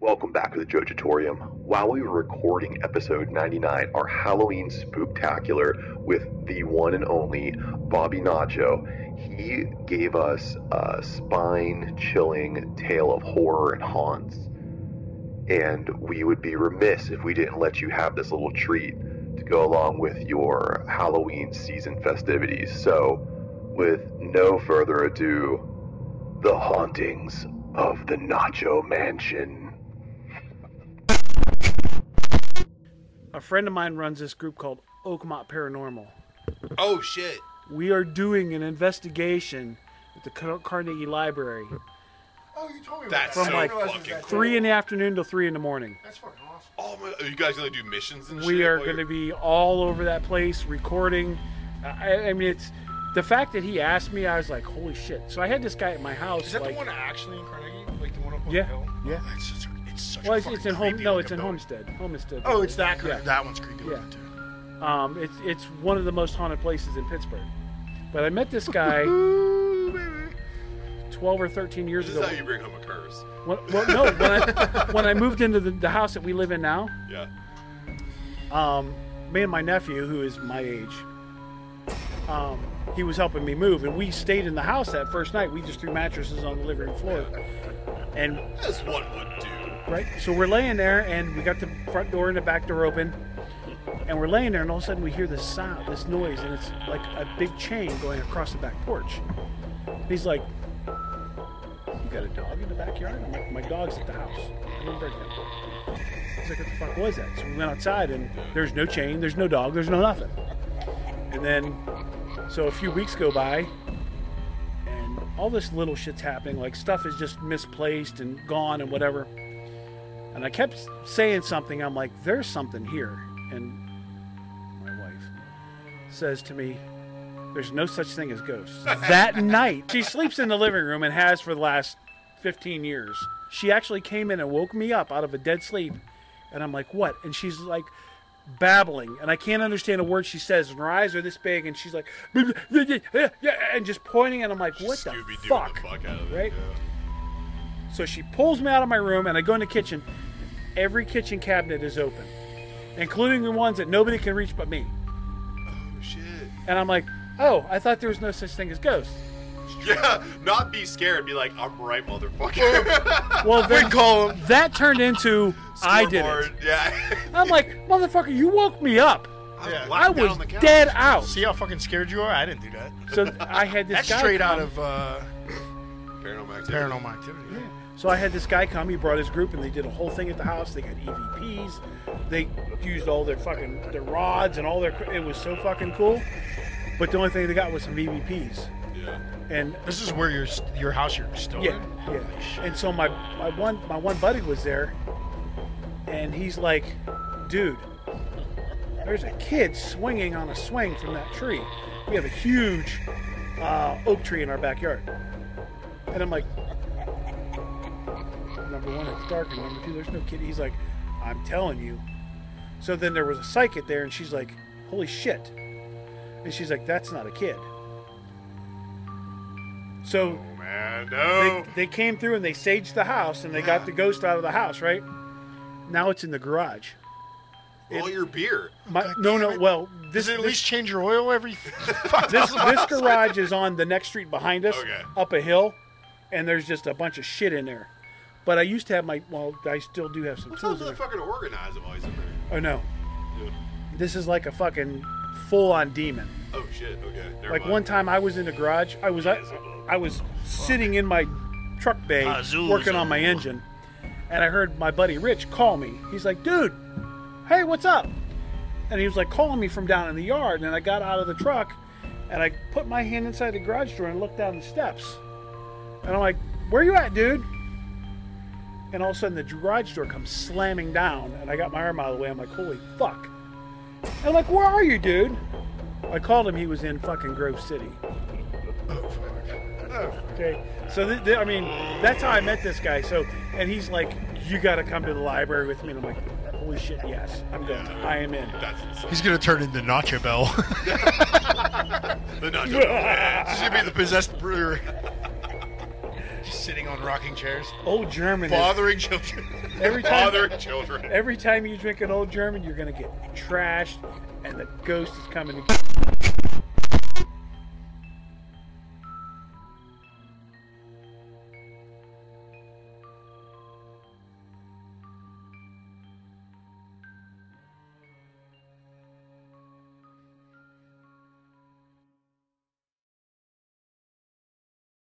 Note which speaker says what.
Speaker 1: Welcome back to the Jojatorium. While we were recording episode 99, our Halloween spooktacular with the one and only Bobby Nacho, he gave us a spine-chilling tale of horror and haunts. And we would be remiss if we didn't let you have this little treat to go along with your Halloween season festivities. So, with no further ado, the hauntings of the Nacho Mansion.
Speaker 2: A friend of mine runs this group called Oakmont Paranormal.
Speaker 3: Oh, shit.
Speaker 2: We are doing an investigation at the Carnegie Library
Speaker 4: Oh, you told me
Speaker 3: That's
Speaker 4: about
Speaker 2: from
Speaker 3: so
Speaker 2: like
Speaker 3: fucking
Speaker 2: 3 in the afternoon till 3 in the morning.
Speaker 4: That's fucking awesome.
Speaker 3: Oh, my. Are you guys going to do missions and shit?
Speaker 2: We are
Speaker 3: while
Speaker 2: going to
Speaker 3: you're-
Speaker 2: be all over that place recording. I mean, it's the fact that he asked me, I was like, holy shit. So I had this guy at my house.
Speaker 4: Is that
Speaker 2: like,
Speaker 4: the one actually in Carnegie? Like the one up on
Speaker 2: Yeah,
Speaker 4: the hill?
Speaker 2: yeah.
Speaker 4: Oh, that's such a, it's such
Speaker 2: Well,
Speaker 4: a
Speaker 2: it's
Speaker 4: fucking
Speaker 2: in home.
Speaker 4: creepy
Speaker 2: No,
Speaker 4: looking
Speaker 2: it's in
Speaker 4: building.
Speaker 2: Homestead. Homestead.
Speaker 4: Oh, it's that creepy.
Speaker 2: Yeah.
Speaker 4: That one's creepy
Speaker 2: Yeah.
Speaker 4: looking too.
Speaker 2: It's one of the most haunted places in Pittsburgh. But I met this guy 12 or 13 years
Speaker 3: This
Speaker 2: ago.
Speaker 3: is how you bring home a curse.
Speaker 2: When I moved into the house that we live in now,
Speaker 3: Yeah.
Speaker 2: me and my nephew, who is my age, he was helping me move, and we stayed in the house that first night. We just threw mattresses on the living room floor, and
Speaker 3: As one would do.
Speaker 2: right. So we're laying there, and we got the front door and the back door open, and we're laying there, and all of a sudden we hear this sound, this noise, and it's like a big chain going across the back porch. He's like, "You got a dog in the backyard?" I'm like, "My dog's at the house. I didn't bring him." He's like, "What the fuck was that?" So we went outside, and there's no chain, there's no dog, there's no nothing. And then, so a few weeks go by, and all this little shit's happening. Like, stuff is just misplaced and gone and whatever. And I kept saying something. I'm like, there's something here. And my wife says to me, there's no such thing as ghosts. That night, she sleeps in the living room and has for the last 15 years. She actually came in and woke me up out of a dead sleep. And I'm like, what? And she's like babbling. And I can't understand a word she says. And her eyes are this big. And she's like, and just pointing. And I'm like, what the
Speaker 3: Scooby-Doo
Speaker 2: fuck?
Speaker 3: the fuck out of it.
Speaker 2: Right?
Speaker 3: Yeah.
Speaker 2: So she pulls me out of my room, and I go in the kitchen. Every kitchen cabinet is open, including the ones that nobody can reach but me.
Speaker 3: Oh, shit.
Speaker 2: And I'm like, oh, I thought there was no such thing as ghosts.
Speaker 3: Yeah, not be scared. Be like, I'm right, motherfucker.
Speaker 2: Well, then
Speaker 4: call him.
Speaker 2: that turned into I did it.
Speaker 3: Scoreboard, Yeah.
Speaker 2: I'm like, motherfucker, you woke me up.
Speaker 4: Yeah.
Speaker 2: I
Speaker 3: Lying down
Speaker 2: was
Speaker 3: on the couch.
Speaker 2: dead out.
Speaker 4: See how fucking scared you are? I didn't do that.
Speaker 2: So I had this
Speaker 4: That's
Speaker 2: guy
Speaker 4: straight out
Speaker 2: come.
Speaker 4: of
Speaker 3: Paranormal activity.
Speaker 4: Paranormal Activity. Yeah.
Speaker 2: So I had this guy come. He brought his group, and they did a whole thing at the house. They got EVPs. They used all their rods and all their. It was so fucking cool. But the only thing they got was some EVPs.
Speaker 3: Yeah.
Speaker 2: And
Speaker 4: This is where your house you're still
Speaker 2: yeah,
Speaker 4: in?
Speaker 2: yeah. And so my one buddy was there, and he's like, dude, there's a kid swinging on a swing from that tree. We have a huge oak tree in our backyard. And I'm like, number one, it's dark, and number two, there's no kid. He's like, I'm telling you. So then there was a psychic there, and she's like, holy shit. And she's like, that's not a kid. So
Speaker 3: Man, no.
Speaker 2: they came through and they saged the house, and they got the ghost out of the house, right? Now it's in the garage.
Speaker 3: All your beer.
Speaker 2: Well,
Speaker 4: Does it at least change your oil every
Speaker 2: this garage is on the next street behind us,
Speaker 3: Okay.
Speaker 2: up a hill, and there's just a bunch of shit in there. But I used to have I still do have some
Speaker 3: What's up
Speaker 2: tools
Speaker 3: with
Speaker 2: in
Speaker 3: the
Speaker 2: there.
Speaker 3: fucking organizer while he's in there?
Speaker 2: Oh no,
Speaker 3: Yeah.
Speaker 2: this is like a fucking full-on demon.
Speaker 3: Oh, shit. Okay. Never
Speaker 2: Like
Speaker 3: mind.
Speaker 2: one time I was in the garage. I was sitting in my truck bay working on my engine, and I heard my buddy Rich call me. He's like, dude, hey, what's up? And he was like calling me from down in the yard, and I got out of the truck, and I put my hand inside the garage door and looked down the steps. And I'm like, where you at, dude? And all of a sudden the garage door comes slamming down, and I got my arm out of the way. I'm like, holy fuck. And I'm like, where are you, dude? I called him. He was in fucking Grove City. Okay, so I mean, that's how I met this guy. So, and he's like, you got to come to the library with me. And I'm like, holy shit, yes, I'm going. I am in.
Speaker 3: That's insane.
Speaker 4: He's gonna turn into Nacho Bell.
Speaker 3: The nacho.
Speaker 4: She's gonna be the possessed brewer. Just sitting on rocking chairs.
Speaker 2: Old German. Is,
Speaker 3: Bothering children.
Speaker 2: every time,
Speaker 3: Bothering children.
Speaker 2: every time you drink an Old German, you're gonna get trashed, and the ghost is coming to get you.